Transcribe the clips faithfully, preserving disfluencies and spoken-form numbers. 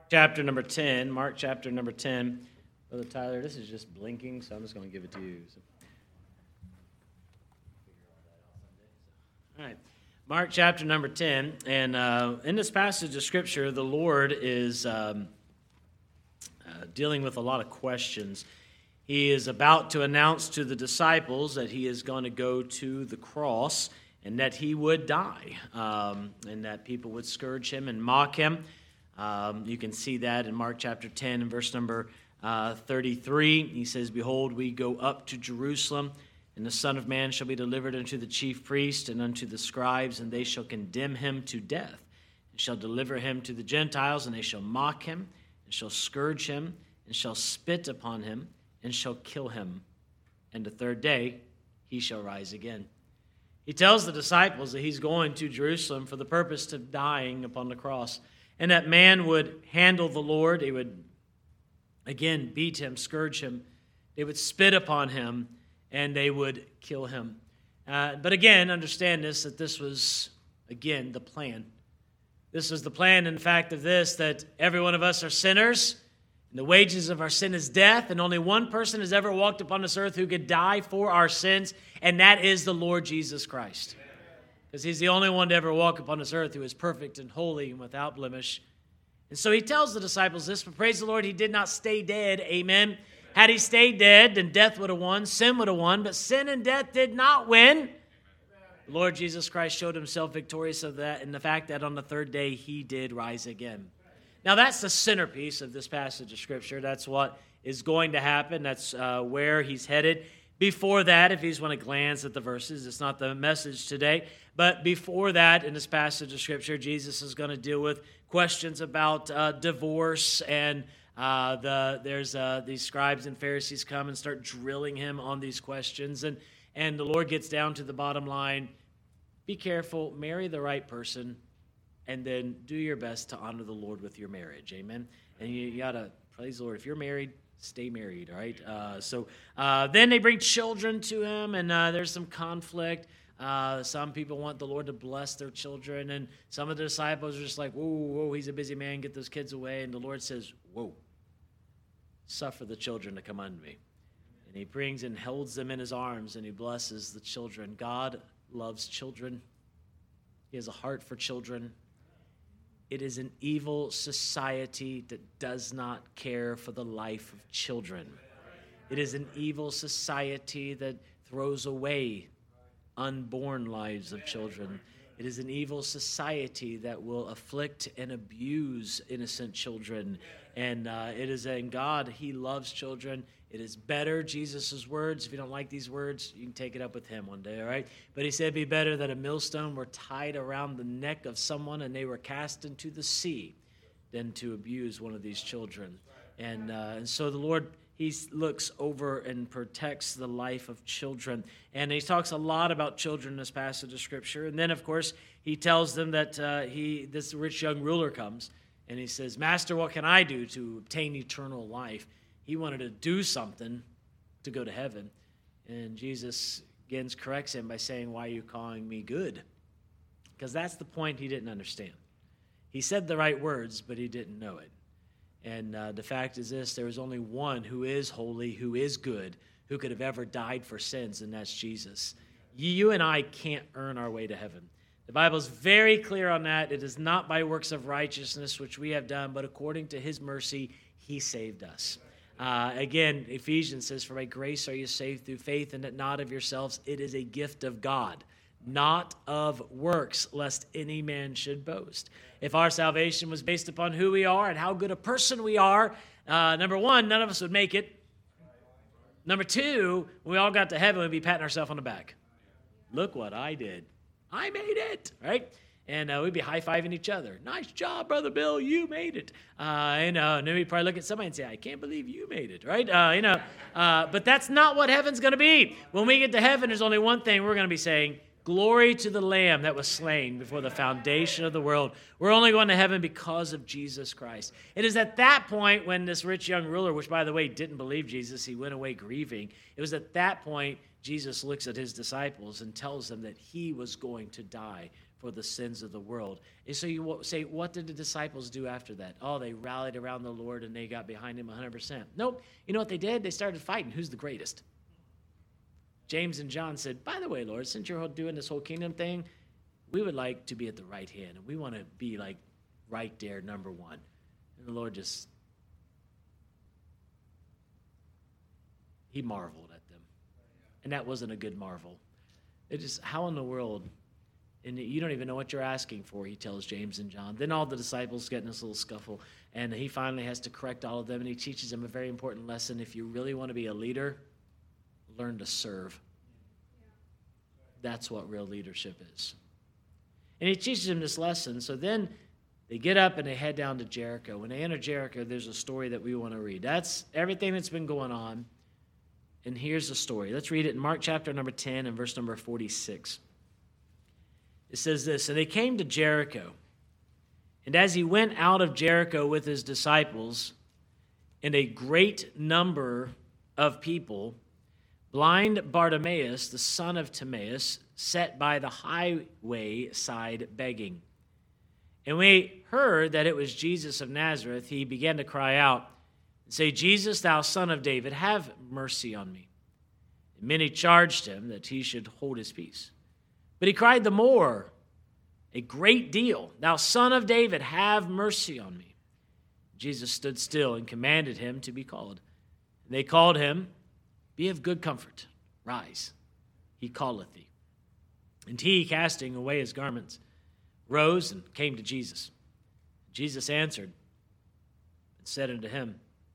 chapter number ten. Mark chapter number ten. Brother Tyler, this is just blinking, so I'm just going to give it to you. So. All right. Mark chapter number ten. And uh, in this passage of Scripture, the Lord is um, uh, dealing with a lot of questions. He is about to announce to the disciples that he is going to go to the cross and that he would die, um, and that people would scourge him and mock him. Um, you can see that in Mark chapter ten and verse number uh, thirty-three. He says, "Behold, we go up to Jerusalem, and the Son of Man shall be delivered unto the chief priests and unto the scribes, and they shall condemn him to death, and shall deliver him to the Gentiles, and they shall mock him, and shall scourge him, and shall spit upon him, and shall kill him. And the third day he shall rise again." He tells the disciples that he's going to Jerusalem for the purpose of dying upon the cross, and that man would handle the Lord. They would, again, beat him, scourge him. They would spit upon him, and they would kill him. Uh, but again, understand this, that this was, again, the plan. This was the plan in fact of this, that every one of us are sinners, and the wages of our sin is death, and only one person has ever walked upon this earth who could die for our sins, and that is the Lord Jesus Christ. Because he's the only one to ever walk upon this earth who is perfect and holy and without blemish. And so he tells the disciples this, but praise the Lord, he did not stay dead, amen. Had he stayed dead, then death would have won, sin would have won, but sin and death did not win. The Lord Jesus Christ showed himself victorious of that, and the fact that on the third day he did rise again. Now, that's the centerpiece of this passage of Scripture. That's what is going to happen. That's uh, where he's headed. Before that, if you just want to glance at the verses, it's not the message today. But before that, in this passage of Scripture, Jesus is going to deal with questions about uh, divorce. And uh, the there's uh, these scribes and Pharisees come and start drilling him on these questions. And, and the Lord gets down to the bottom line. Be careful, marry the right person, and then do your best to honor the Lord with your marriage, amen? And you, you got to, praise the Lord, if you're married, stay married, all right? Uh, so uh, then they bring children to him, and uh, there's some conflict. Uh, some people want the Lord to bless their children, and some of the disciples are just like, whoa, whoa, he's a busy man, get those kids away. And the Lord says, whoa, suffer the children to come unto me. And he brings and holds them in his arms, and he blesses the children. God loves children. He has a heart for children. It is an evil society that does not care for the life of children. It is an evil society that throws away unborn lives of children. It is an evil society that will afflict and abuse innocent children. And uh, it is in God, he loves children. It is better, Jesus' words. If you don't like these words, you can take it up with him one day, all right? But he said it'd be better that a millstone were tied around the neck of someone and they were cast into the sea than to abuse one of these children. And, uh, and so the Lord, he looks over and protects the life of children. And he talks a lot about children in this passage of Scripture. And then, of course, he tells them that uh, he this rich young ruler comes, and he says, "Master, what can I do to obtain eternal life?" He wanted to do something to go to heaven. And Jesus again corrects him by saying, "Why are you calling me good?" Because that's the point he didn't understand. He said the right words, but he didn't know it. And uh, the fact is this, there is only one who is holy, who is good, who could have ever died for sins, and that's Jesus. You and I can't earn our way to heaven. The Bible is very clear on that. It is not by works of righteousness which we have done, but according to his mercy, he saved us. Uh, again, Ephesians says, "For by grace are you saved through faith, and that not of yourselves. It is a gift of God, not of works, lest any man should boast." If our salvation was based upon who we are and how good a person we are, uh, number one, none of us would make it. Number two, when we all got to heaven, we'd be patting ourselves on the back. Look what I did. I made it, right? And uh, we'd be high-fiving each other. "Nice job, Brother Bill. You made it." Uh, you know, and then we'd probably look at somebody and say, "I can't believe you made it," right? Uh, you know, uh, but that's not what heaven's going to be. When we get to heaven, there's only one thing we're going to be saying: "Glory to the Lamb that was slain before the foundation of the world." We're only going to heaven because of Jesus Christ. It is at that point when this rich young ruler, which, by the way, didn't believe Jesus, he went away grieving. It was at that point Jesus looks at his disciples and tells them that he was going to die for the sins of the world. And so you say, what did the disciples do after that? Oh, they rallied around the Lord and they got behind him one hundred percent. Nope. You know what they did? They started fighting. Who's the greatest? James and John said, by the way, Lord, since you're doing this whole kingdom thing, we would like to be at the right hand. And we want to be like right there, number one. And the Lord just, he marveled at them. And that wasn't a good marvel. It just, how in the world, and you don't even know what you're asking for, he tells James and John. Then all the disciples get in this little scuffle, and he finally has to correct all of them, and he teaches them a very important lesson. If you really want to be a leader, learn to serve. That's what real leadership is. And he teaches them this lesson. So then they get up and they head down to Jericho. When they enter Jericho, there's a story that we want to read. That's everything that's been going on. And here's the story. Let's read it in Mark chapter number ten and verse number forty-six. It says this, and they came to Jericho. And as he went out of Jericho with his disciples and a great number of people, blind Bartimaeus, the son of Timaeus, sat by the highway side begging. And when he heard that it was Jesus of Nazareth, he began to cry out and say, Jesus, thou son of David, have mercy on me. And many charged him that he should hold his peace. But he cried the more, a great deal, thou son of David, have mercy on me. Jesus stood still and commanded him to be called. And they called him, be of good comfort, rise, he calleth thee. And he, casting away his garments, rose and came to Jesus. Jesus answered and said unto him,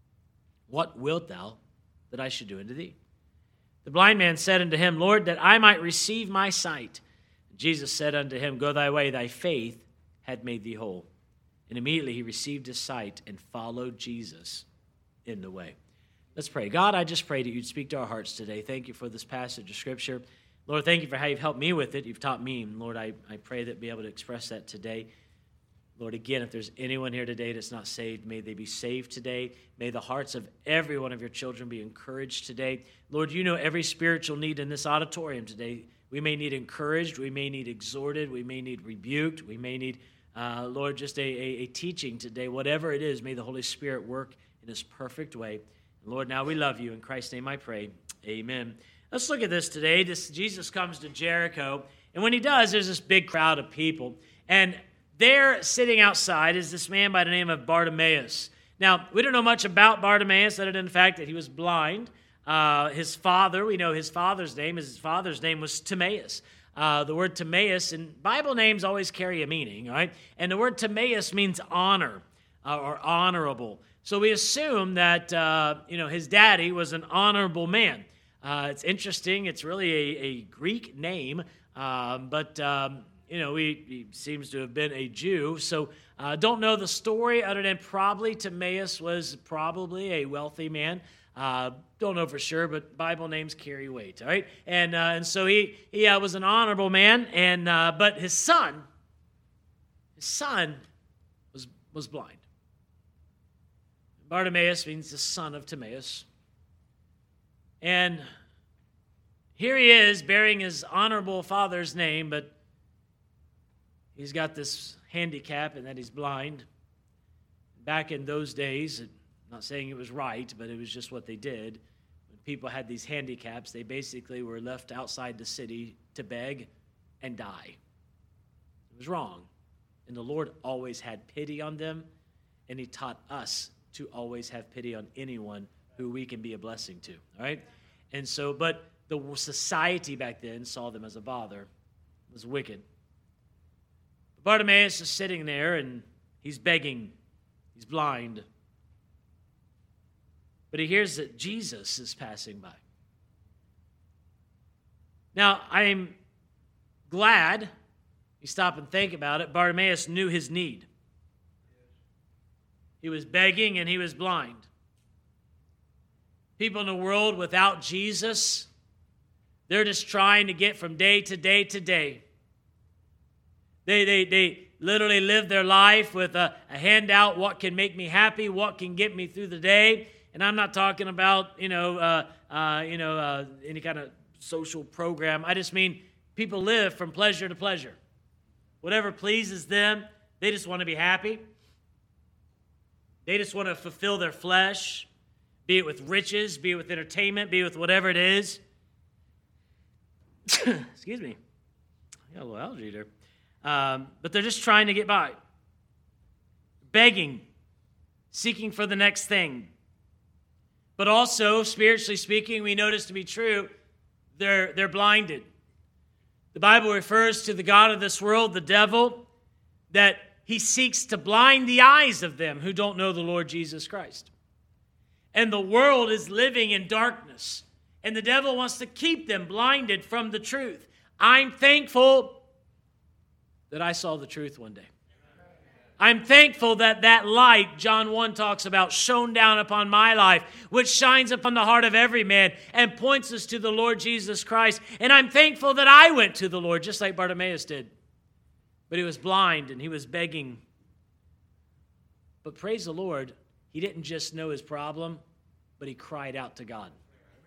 what wilt thou that I should do unto thee? The blind man said unto him, Lord, that I might receive my sight. And Jesus said unto him, go thy way, thy faith had made thee whole. And immediately he received his sight and followed Jesus in the way. Let's pray. God, I just pray that you'd speak to our hearts today. Thank you for this passage of Scripture. Lord, thank you for how you've helped me with it. You've taught me. And Lord, I, I pray that be able to express that today. Lord, again, if there's anyone here today that's not saved, may they be saved today. May the hearts of every one of your children be encouraged today. Lord, you know every spiritual need in this auditorium today. We may need encouraged. We may need exhorted. We may need rebuked. We may need, uh, Lord, just a, a, a teaching today. Whatever it is, may the Holy Spirit work in His perfect way. And Lord, now we love you. In Christ's name I pray. Amen. Let's look at this today. This, Jesus comes to Jericho. And when he does, there's this big crowd of people. And there, sitting outside, is this man by the name of Bartimaeus. Now, we don't know much about Bartimaeus other than the fact that he was blind. Uh, his father, we know his father's name. His father's name was Timaeus. Uh, the word Timaeus, and Bible names always carry a meaning, right? And the word Timaeus means honor uh, or honorable. So we assume that, uh, you know, his daddy was an honorable man. Uh, it's interesting. It's really a, a Greek name, um, but... Um, You know, he, he seems to have been a Jew, so uh, don't know the story other than probably Timaeus was probably a wealthy man. Uh, don't know for sure, but Bible names carry weight, all right? And uh, and so he he uh, was an honorable man, and uh, but his son, his son was was blind. Bartimaeus means the son of Timaeus, and here he is bearing his honorable father's name, but he's got this handicap and that he's blind. Back in those days, I'm not saying it was right, but it was just what they did. When people had these handicaps, they basically were left outside the city to beg and die. It was wrong. And the Lord always had pity on them, and he taught us to always have pity on anyone who we can be a blessing to, all right? And so, but the society back then saw them as a bother. It was wicked. Bartimaeus is sitting there, and he's begging. He's blind. But he hears that Jesus is passing by. Now, I'm glad, you stop and think about it, Bartimaeus knew his need. He was begging, and he was blind. People in the world without Jesus, they're just trying to get from day to day to day. They they they literally live their life with a, a handout, what can make me happy, what can get me through the day. And I'm not talking about, you know, uh, uh, you know, uh, any kind of social program. I just mean people live from pleasure to pleasure. whatever pleases them. They just want to be happy. They just want to fulfill their flesh, be it with riches, be it with entertainment, be it with whatever it is. Excuse me. I got a little allergy there. Um, but they're just trying to get by. Begging, seeking for the next thing. But also, spiritually speaking, we notice to be true, they're, they're blinded. The Bible refers to the god of this world, the devil, that he seeks to blind the eyes of them who don't know the Lord Jesus Christ. And the world is living in darkness. And the devil wants to keep them blinded from the truth. I'm thankful that I saw the truth one day. I'm thankful that that light, John one talks about, shone down upon my life, which shines upon the heart of every man and points us to the Lord Jesus Christ. And I'm thankful that I went to the Lord, just like Bartimaeus did. But he was blind and he was begging. But praise the Lord, he didn't just know his problem, but he cried out to God.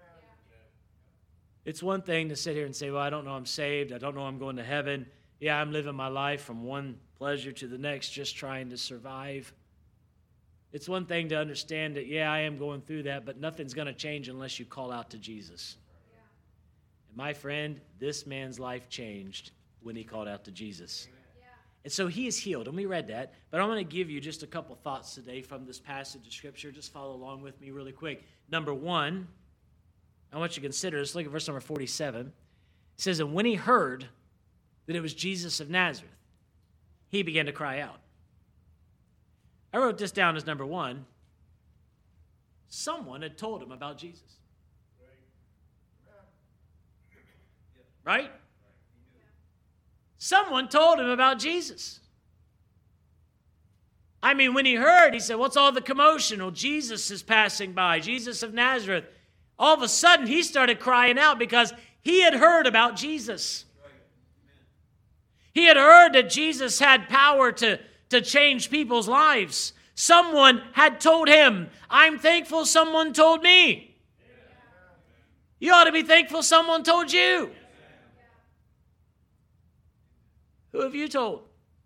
It's one thing to sit here and say, well, I don't know I'm saved. I don't know I'm going to heaven. Yeah, I'm living my life from one pleasure to the next, just trying to survive. It's one thing to understand that, yeah, I am going through that, but nothing's going to change unless you call out to Jesus. And my friend, this man's life changed when he called out to Jesus. And so he is healed, and we read that. But I'm going to give you just a couple thoughts today from this passage of Scripture. Just follow along with me really quick. Number one, I want you to consider, let's look at verse number forty-seven. It says, and when he heard that it was Jesus of Nazareth, he began to cry out. I wrote this down as number one. Someone had told him about Jesus. Right? Someone told him about Jesus. I mean, when he heard, he said, what's all the commotion? Well, Jesus is passing by, Jesus of Nazareth. All of a sudden, he started crying out because he had heard about Jesus. He had heard that Jesus had power to, to change people's lives. Someone had told him. I'm thankful someone told me. You ought to be thankful someone told you. Who have you told?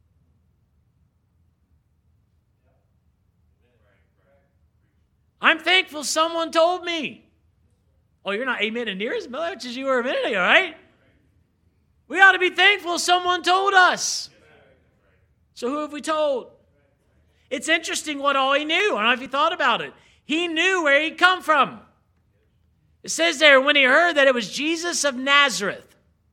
I'm thankful someone told me. Oh, you're not amening near as much as you were a minute ago, right? We ought to be thankful someone told us. So who have we told? It's interesting what all he knew. I don't know if you thought about it. He knew where he'd come from. It says there, when he heard that it was Jesus of Nazareth.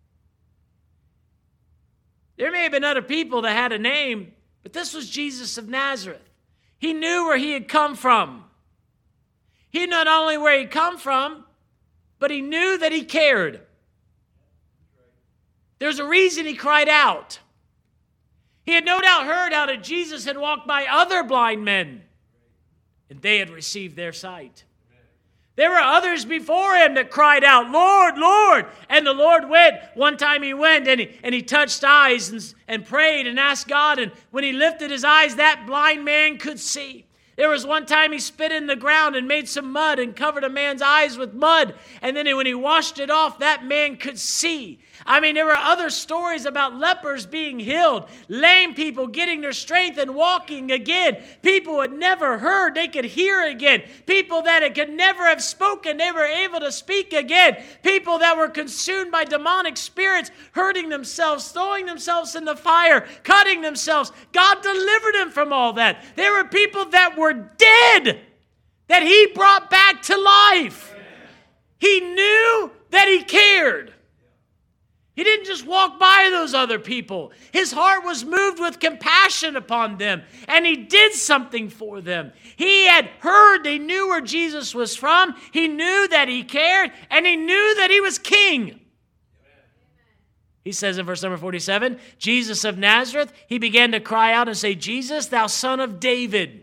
There may have been other people that had a name, but this was Jesus of Nazareth. He knew where he had come from. He knew not only where he'd come from, but he knew that he cared. There's a reason he cried out. He had no doubt heard how that Jesus had walked by other blind men, and they had received their sight. There were others before him that cried out, Lord, Lord. And the Lord went. One time he went and he, and he touched eyes and, and prayed and asked God. And when he lifted his eyes, that blind man could see. There was one time he spit in the ground and made some mud and covered a man's eyes with mud. And then when he washed it off, that man could see. I mean, there were other stories about lepers being healed, lame people getting their strength and walking again. People who had never heard, they could hear again. People that could never have spoken, they were able to speak again. People that were consumed by demonic spirits, hurting themselves, throwing themselves in the fire, cutting themselves. God delivered them from all that. There were people that were dead that he brought back to life. He knew that he cared. He didn't just walk by those other people. His heart was moved with compassion upon them, and he did something for them. He had heard, he knew where Jesus was from. He knew that he cared, and he knew that he was king. He says in verse number forty-seven, Jesus of Nazareth, he began to cry out and say, Jesus, thou son of David.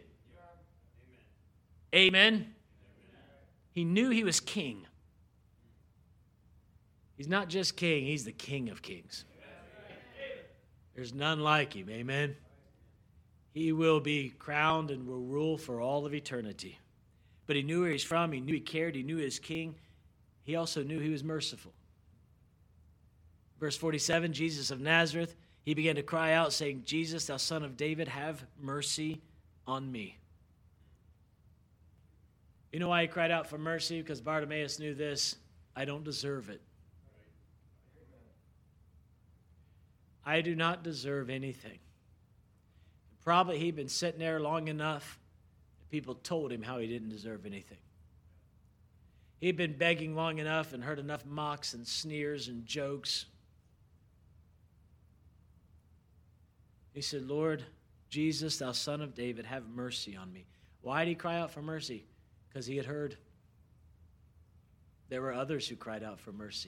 Amen. He knew he was king. He's not just king, he's the King of kings. There's none like him, amen? He will be crowned and will rule for all of eternity. But he knew where he's from, he knew he cared, he knew his king. He also knew he was merciful. Verse forty-seven, Jesus of Nazareth, he began to cry out, saying, Jesus, thou son of David, have mercy on me. You know why he cried out for mercy? Because Bartimaeus knew this: I don't deserve it. I do not deserve anything. Probably he'd been sitting there long enough that people told him how he didn't deserve anything. He'd been begging long enough and heard enough mocks and sneers and jokes. He said, Lord Jesus, thou son of David, have mercy on me. Why did he cry out for mercy? Because he had heard there were others who cried out for mercy.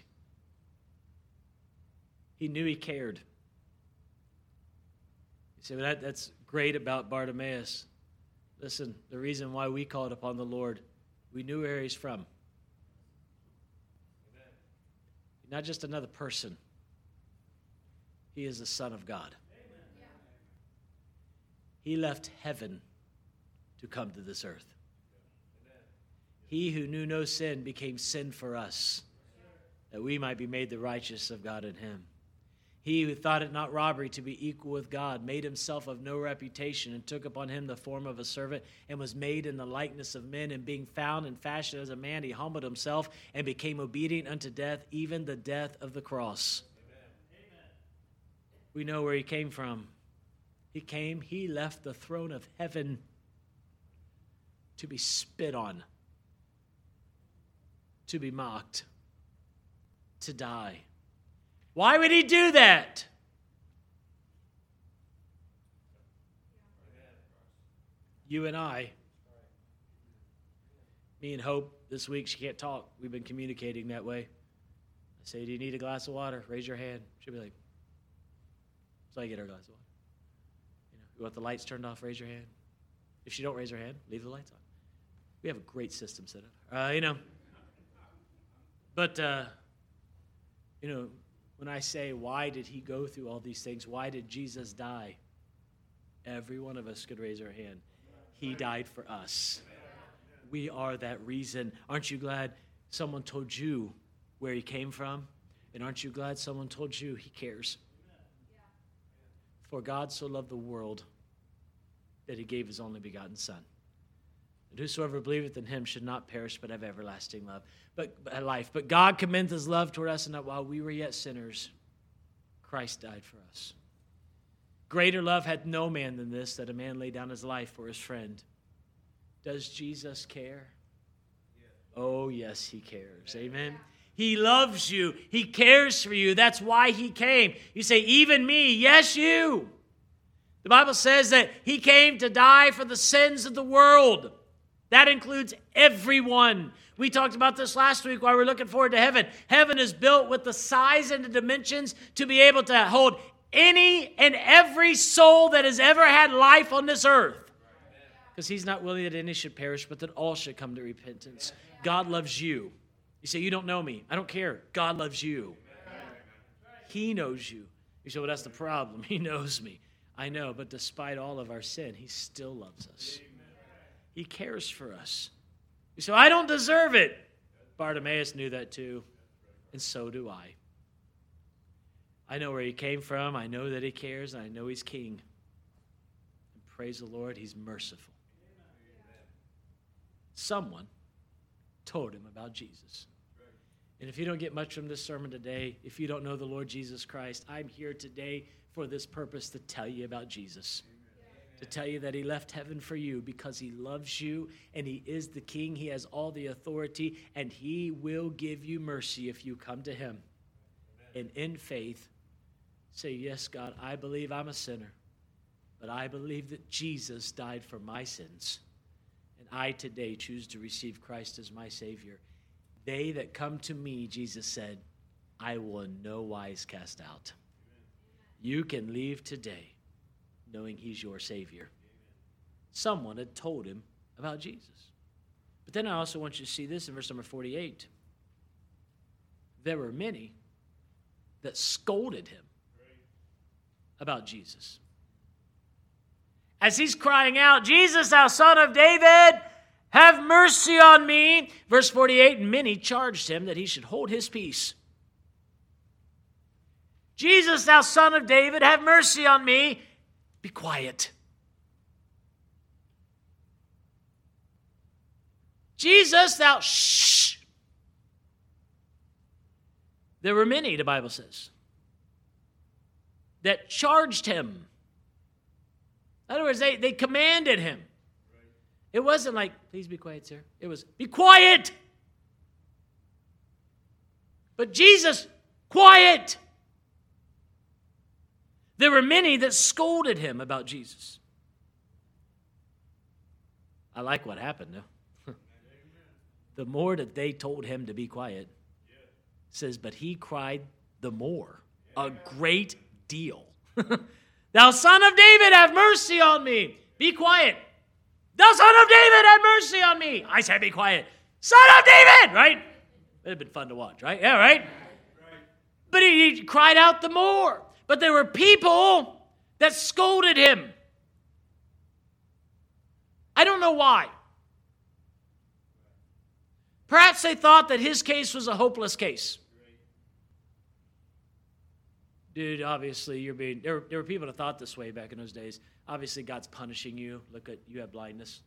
He knew he cared. You say, well, that, that's great about Bartimaeus. Listen, the reason why we called upon the Lord, we knew where he's from. Amen. Not just another person. He is the Son of God. Amen. He left heaven to come to this earth. Amen. He who knew no sin became sin for us, that we might be made the righteousness of God in him. He who thought it not robbery to be equal with God made himself of no reputation and took upon him the form of a servant and was made in the likeness of men, and being found and fashioned as a man, he humbled himself and became obedient unto death, even the death of the cross. Amen. We know where he came from. He came, he left the throne of heaven to be spit on, to be mocked, to die. Why would he do that? You and I, me and Hope, this week she can't talk. We've been communicating that way. I say, do you need a glass of water? Raise your hand. She'll be like, so I get her a glass of water. You know, you want the lights turned off? Raise your hand. If she don't raise her hand, leave the lights on. We have a great system set up. Uh, you know, but, uh, you know, when I say, why did he go through all these things? Why did Jesus die? Every one of us could raise our hand. He died for us. We are that reason. Aren't you glad someone told you where he came from? And aren't you glad someone told you he cares? For God so loved the world that he gave his only begotten Son. And whosoever believeth in him should not perish, but have everlasting love, but, but life. But God commendeth his love toward us, and that while we were yet sinners, Christ died for us. Greater love hath no man than this, that a man lay down his life for his friend. Does Jesus care? Yeah. Oh, yes, he cares. Yeah. Amen. He loves you. He cares for you. That's why he came. You say, even me. Yes, you. The Bible says that he came to die for the sins of the world. That includes everyone. We talked about this last week while we we're looking forward to heaven. Heaven is built with the size and the dimensions to be able to hold any and every soul that has ever had life on this earth. Because he's not willing that any should perish, but that all should come to repentance. God loves you. You say, you don't know me. I don't care. God loves you. He knows you. You say, well, that's the problem. He knows me. I know, but despite all of our sin, he still loves us. He cares for us. You say, I don't deserve it. Bartimaeus knew that too, and so do I. I know where he came from. I know that he cares, and I know he's king. And praise the Lord, he's merciful. Someone told him about Jesus. And if you don't get much from this sermon today, if you don't know the Lord Jesus Christ, I'm here today for this purpose to tell you about Jesus. To tell you that he left heaven for you because he loves you and he is the king. He has all the authority and he will give you mercy if you come to him. And in faith, say, yes, God, I believe I'm a sinner, but I believe that Jesus died for my sins. And I today choose to receive Christ as my Savior. They that come to me, Jesus said, I will in no wise cast out. You can leave today knowing he's your Savior. Someone had told him about Jesus. But then I also want you to see this in verse number forty-eight. There were many that scolded him about Jesus. As he's crying out, Jesus, thou son of David, have mercy on me. Verse forty-eight, and many charged him that he should hold his peace. Jesus, thou son of David, have mercy on me. Be quiet. Jesus, thou shh. There were many, the Bible says, that charged him. In other words, they, they commanded him. It wasn't like, please be quiet, sir. It was, be quiet. But Jesus, quiet. There were many that scolded him about Jesus. I like what happened, though. The more that they told him to be quiet, it says, but he cried the more, a great deal. Thou son of David, have mercy on me. Be quiet. Thou son of David, have mercy on me. I said, be quiet. Son of David, right? It'd have been fun to watch, right? Yeah, right? But he, he cried out the more. But there were people that scolded him. I don't know why. Perhaps they thought that his case was a hopeless case. Dude, obviously you're being, there, there were people that thought this way back in those days. Obviously God's punishing you. Look at, you have blindness.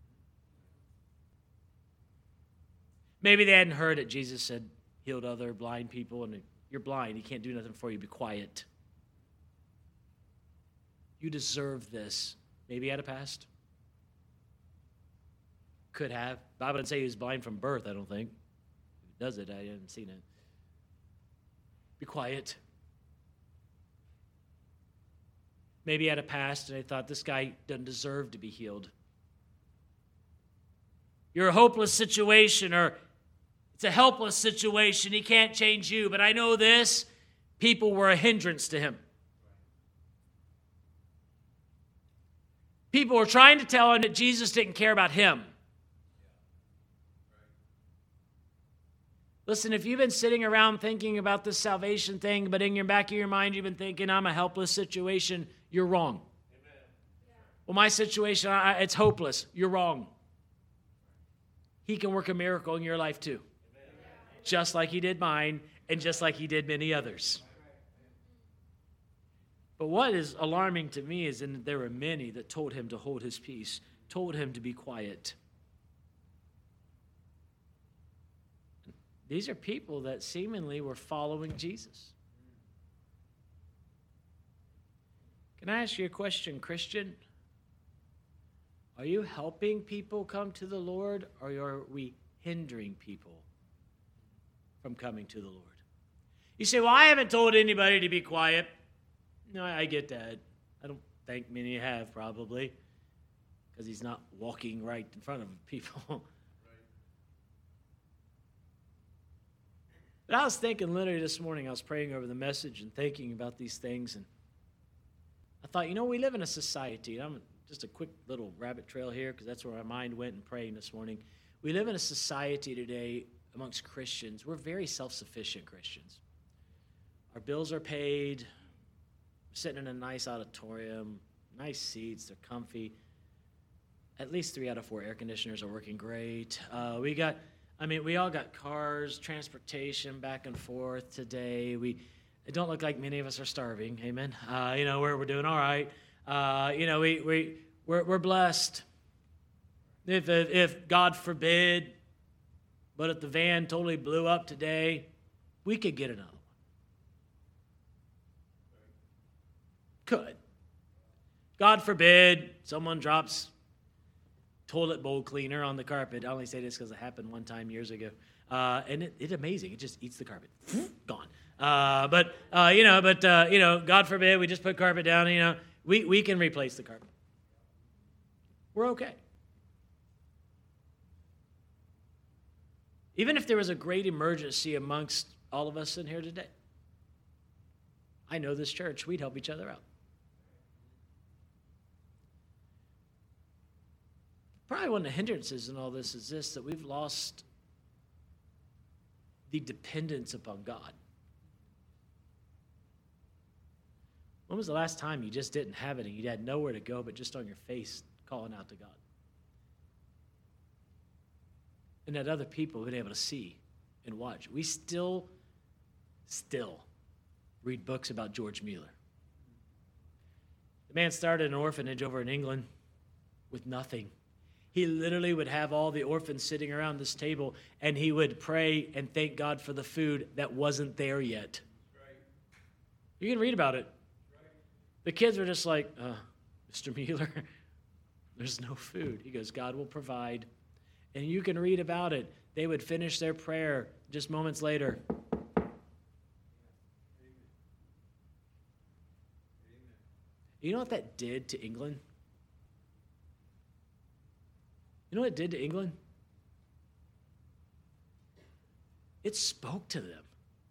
Maybe they hadn't heard that Jesus had healed other blind people, and you're blind, he can't do nothing for you, be quiet. You deserve this. Maybe he had a past. Could have. The Bible didn't say he was blind from birth, I don't think. If it does it, I haven't seen it. Be quiet. Maybe he had a past and they thought this guy doesn't deserve to be healed. You're a hopeless situation, or it's a helpless situation. He can't change you. But I know this, people were a hindrance to him. People were trying to tell him that Jesus didn't care about him. Listen, if you've been sitting around thinking about this salvation thing, but in your back of your mind you've been thinking, I'm a helpless situation, you're wrong. Amen. Well, my situation, I, it's hopeless. You're wrong. He can work a miracle in your life too. Amen. Just like he did mine, and just like he did many others. But what is alarming to me is that there were many that told him to hold his peace, told him to be quiet. These are people that seemingly were following Jesus. Can I ask you a question, Christian? Are you helping people come to the Lord, or are we hindering people from coming to the Lord? You say, well, I haven't told anybody to be quiet. No, I get that. I don't think many have, probably, because he's not walking right in front of people. But I was thinking literally this morning, I was praying over the message and thinking about these things, and I thought, you know, we live in a society, and I'm just a quick little rabbit trail here because that's where my mind went in praying this morning. We live in a society today amongst Christians. We're very self-sufficient Christians. Our bills are paid. We're sitting in a nice auditorium, nice seats, they're comfy. At least three out of four air conditioners are working great. Uh, we got... I mean, we all got cars, transportation back and forth today. We it don't look like many of us are starving. Amen. Uh, you know, we're we're doing all right. Uh, you know, we we we're we're blessed. If, if if God forbid, but if the van totally blew up today, we could get another one. Could. God forbid, someone drops toilet bowl cleaner on the carpet. I only say this because it happened one time years ago. Uh, and it, it's amazing. It just eats the carpet. Gone. Uh, but, uh, you know, but, uh, you know, God forbid, we just put carpet down, you know, we, we can replace the carpet. We're okay. Even if there was a great emergency amongst all of us in here today, I know this church, we'd help each other out. Probably one of the hindrances in all this is this, that we've lost the dependence upon God. When was the last time you just didn't have it and you had nowhere to go but just on your face calling out to God? And that other people have been able to see and watch. We still, still read books about George Mueller. The man started an orphanage over in England with nothing. He literally would have all the orphans sitting around this table, and he would pray and thank God for the food that wasn't there yet. You can read about it. The kids were just like, uh, Mister Mueller, there's no food. He goes, God will provide. And you can read about it. They would finish their prayer just moments later. You know what that did to England? You know what it did to England? It spoke to them.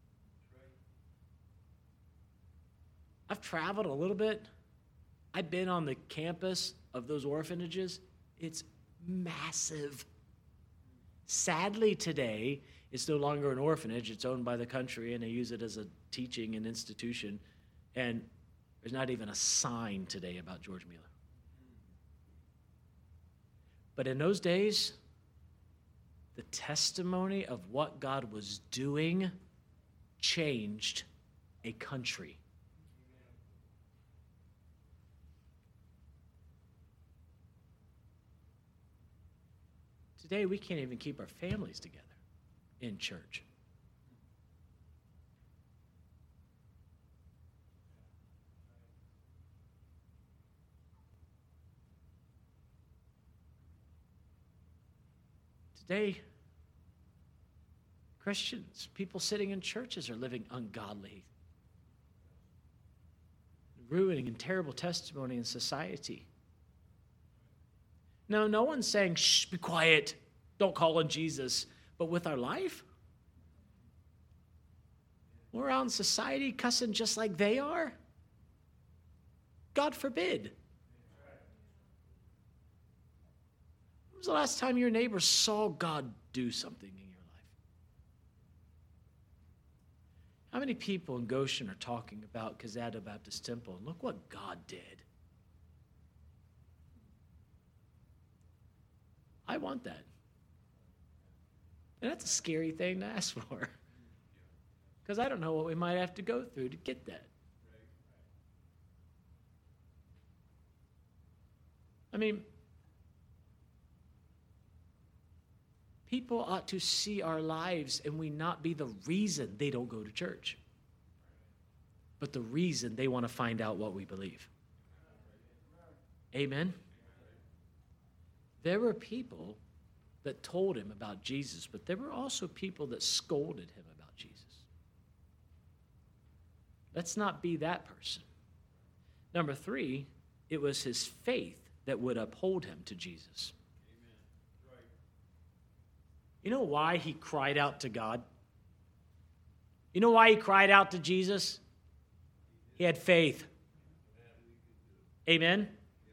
I've traveled a little bit. I've been on the campus of those orphanages. It's massive. Sadly, today, it's no longer an orphanage. It's owned by the country, and they use it as a teaching and institution. And there's not even a sign today about George Mueller. But in those days, the testimony of what God was doing changed a country. Today, we can't even keep our families together in church. Today, Christians, people sitting in churches are living ungodly, ruining and terrible testimony in society. No, no one's saying, shh, be quiet, don't call on Jesus. But with our life, we're out in society cussing just like they are. God forbid. When was the last time your neighbor saw God do something in your life? How many people in Goshen are talking about Kazada Baptist Temple? And look what God did. I want that. And that's a scary thing to ask for. Because I don't know what we might have to go through to get that. I mean, people ought to see our lives and we not be the reason they don't go to church, but the reason they want to find out what we believe. Amen? There were people that told him about Jesus, but there were also people that scolded him about Jesus. Let's not be that person. Number three, it was his faith that would uphold him to Jesus. Amen. Right. You know why he cried out to God? You know why he cried out to Jesus? He had faith. Amen?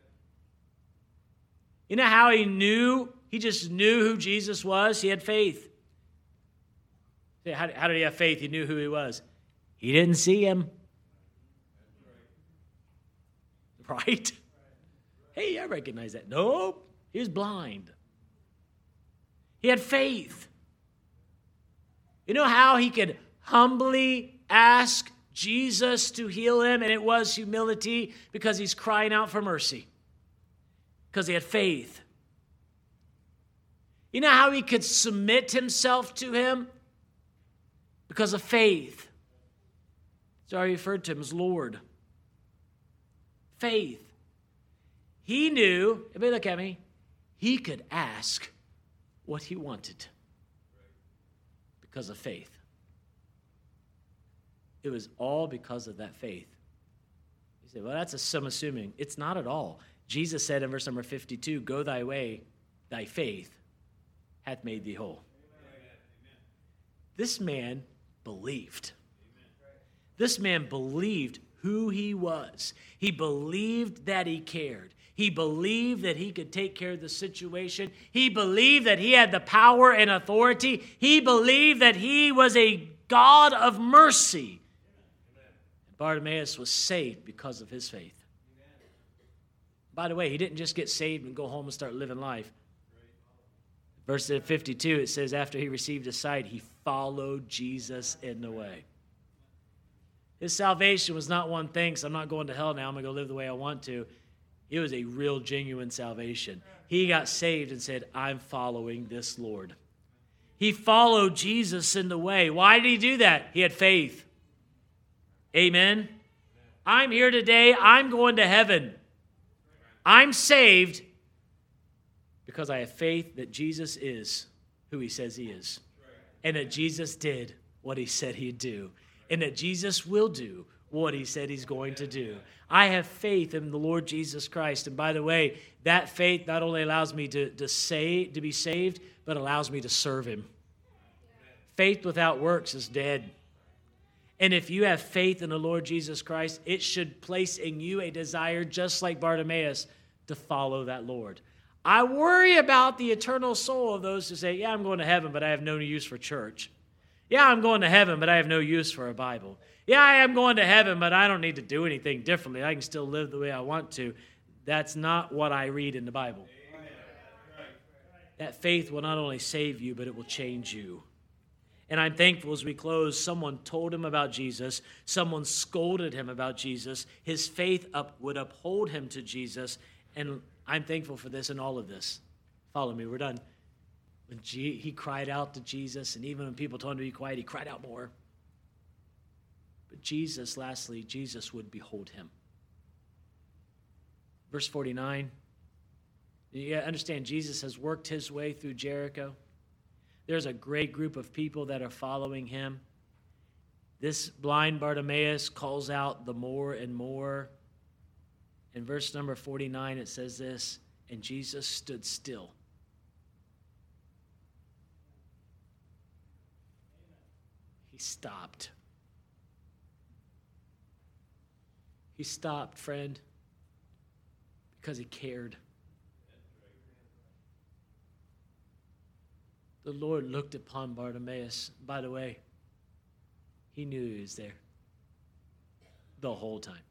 You know how he knew? He just knew who Jesus was. He had faith. How, how did he have faith? He knew who he was. He didn't see him. Right? Hey, I recognize that. Nope. He was blind. He had faith. You know how he could humbly ask Jesus to heal him? And it was humility because he's crying out for mercy. Because he had faith. You know how he could submit himself to him? Because of faith. So I referred to him as Lord. Faith. He knew, everybody look at me, he could ask what he wanted because of faith. It was all because of that faith. You say, well, that's a some assuming. It's not at all. Jesus said in verse number fifty-two, go thy way, thy faith hath made thee whole. Amen. This man believed. Amen. This man believed who he was. He believed that he cared. He believed that he could take care of the situation. He believed that he had the power and authority. He believed that he was a God of mercy. Amen. Bartimaeus was saved because of his faith. Amen. By the way, he didn't just get saved and go home and start living life. Verse fifty-two, it says, after he received his sight, he followed Jesus in the way. His salvation was not one thing, so I'm not going to hell now, I'm going to go live the way I want to. It was a real, genuine salvation. He got saved and said, I'm following this Lord. He followed Jesus in the way. Why did he do that? He had faith. Amen. I'm here today. I'm going to heaven. I'm saved because I have faith that Jesus is who he says he is. And that Jesus did what he said he'd do. And that Jesus will do what he said he's going to do. I have faith in the Lord Jesus Christ. And by the way, that faith not only allows me to, to, say, to be saved, but allows me to serve him. Faith without works is dead. And if you have faith in the Lord Jesus Christ, it should place in you a desire, just like Bartimaeus, to follow that Lord. I worry about the eternal soul of those who say, yeah, I'm going to heaven, but I have no use for church. Yeah, I'm going to heaven, but I have no use for a Bible. Yeah, I am going to heaven, but I don't need to do anything differently. I can still live the way I want to. That's not what I read in the Bible. That faith will not only save you, but it will change you. And I'm thankful as we close, someone told him about Jesus. Someone scolded him about Jesus. His faith up would uphold him to Jesus. And I'm thankful for this and all of this. Follow me, we're done. When G- he cried out to Jesus, and even when people told him to be quiet, he cried out more. But Jesus, lastly, Jesus would behold him. Verse forty-nine, you understand Jesus has worked his way through Jericho. There's a great group of people that are following him. This blind Bartimaeus calls out the more and more. In verse number forty-nine, it says this, and Jesus stood still. He stopped. He stopped, friend, because he cared. The Lord looked upon Bartimaeus. By the way, he knew he was there the whole time.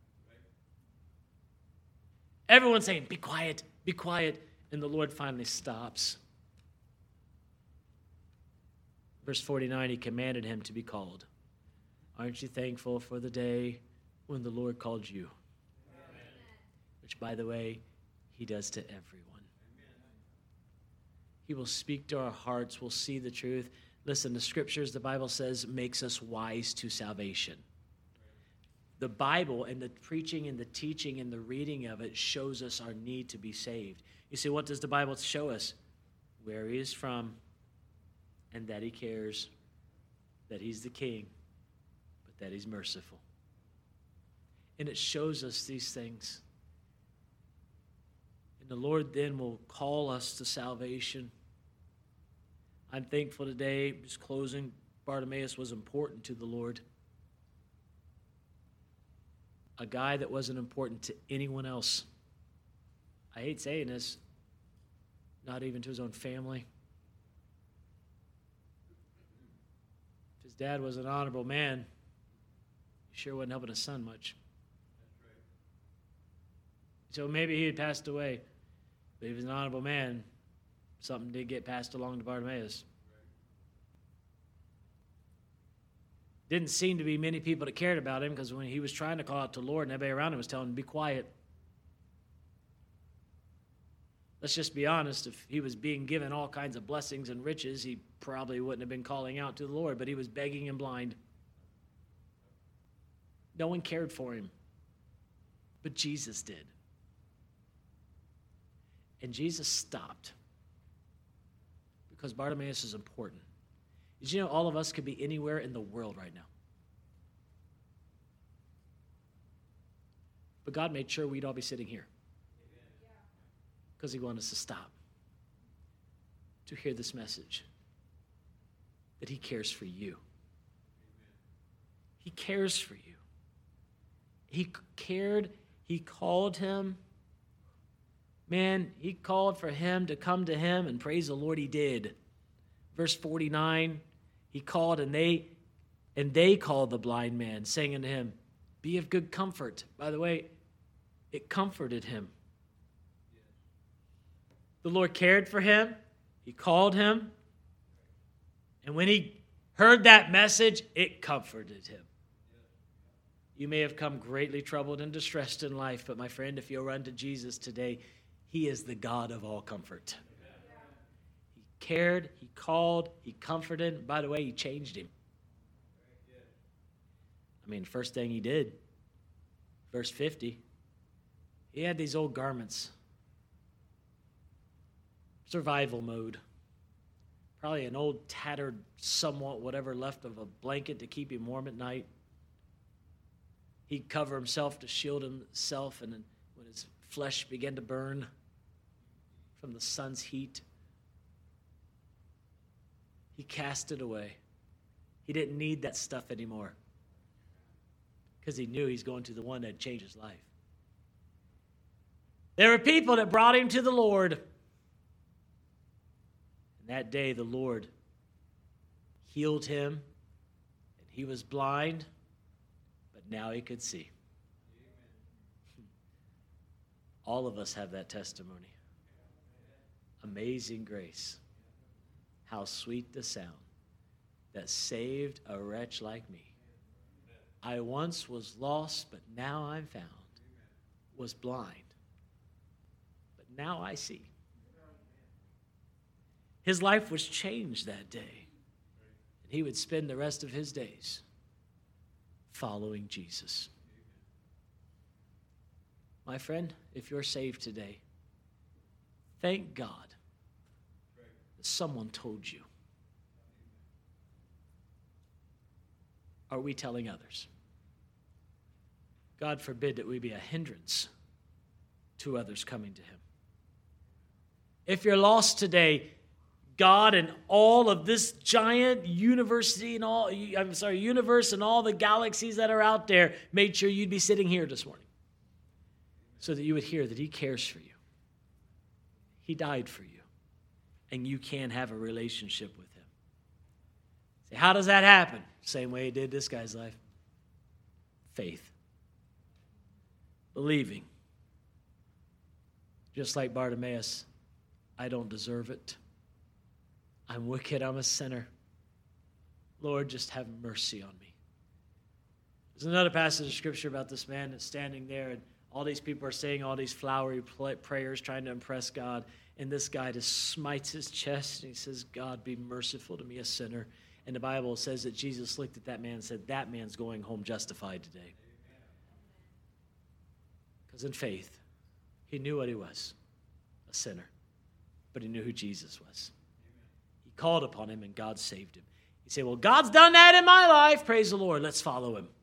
Everyone's saying, be quiet, be quiet. And the Lord finally stops. Verse forty-nine, he commanded him to be called. Aren't you thankful for the day when the Lord called you? Amen. Which, by the way, he does to everyone. He will speak to our hearts. We'll see the truth. Listen, the scriptures, the Bible says, makes us wise to salvation. The Bible and the preaching and the teaching and the reading of it shows us our need to be saved. You see, what does the Bible show us? Where he is from and that he cares, that he's the king, but that he's merciful. And it shows us these things. And the Lord then will call us to salvation. I'm thankful today, just closing, Bartimaeus was important to the Lord. A guy that wasn't important to anyone else. I hate saying this, not even to his own family. If his dad was an honorable man, he sure wasn't helping his son much. So maybe he had passed away, but if he was an honorable man, something did get passed along to Bartimaeus. Didn't seem to be many people that cared about him, because when he was trying to call out to the Lord and everybody around him was telling him to be quiet. Let's just be honest, if he was being given all kinds of blessings and riches, he probably wouldn't have been calling out to the Lord, but he was begging and blind. No one cared for him, but Jesus did. And Jesus stopped because Bartimaeus is important. Did you know all of us could be anywhere in the world right now? But God made sure we'd all be sitting here because he wanted us to stop to hear this message, that he cares for you. He cares for you. He cared. He called him. Man, he called for him to come to him, and praise the Lord, he did. Verse forty-nine, he called, and they and they called the blind man, saying unto him, be of good comfort. By the way, it comforted him. The Lord cared for him. He called him. And when he heard that message, it comforted him. You may have come greatly troubled and distressed in life, but my friend, if you'll run to Jesus today, he is the God of all comfort. He cared, he called, he comforted, and by the way, he changed him. I mean, first thing he did, verse fifty, he had these old garments. Survival mode. Probably an old tattered, somewhat whatever left of a blanket to keep him warm at night. He'd cover himself to shield himself, and then when his flesh began to burn from the sun's heat, he cast it away. He didn't need that stuff anymore because he knew he's going to the one that changed his life. There were people that brought him to the Lord. And that day the Lord healed him, and he was blind, but now he could see. All of us have that testimony. Amazing grace. How sweet the sound that saved a wretch like me. I once was lost, but now I'm found. Was blind, but now I see. His life was changed that day. And he would spend the rest of his days following Jesus. My friend, if you're saved today, thank God that someone told you. Are we telling others? God forbid that we be a hindrance to others coming to him. If you're lost today, God and all of this giant university and all, I'm sorry, universe and all the galaxies that are out there made sure you'd be sitting here this morning so that you would hear that he cares for you. He died for you, and you can have a relationship with him. Say, how does that happen? Same way he did this guy's life. Faith. Believing. Just like Bartimaeus, I don't deserve it. I'm wicked, I'm a sinner. Lord, just have mercy on me. There's another passage of scripture about this man that's standing there, and all these people are saying all these flowery prayers trying to impress God, and this guy just smites his chest, and he says, God, be merciful to me, a sinner. And the Bible says that Jesus looked at that man and said, that man's going home justified today. Because in faith, he knew what he was, a sinner, but he knew who Jesus was. He called upon him, and God saved him. You say, well, God's done that in my life. Praise the Lord. Let's follow him.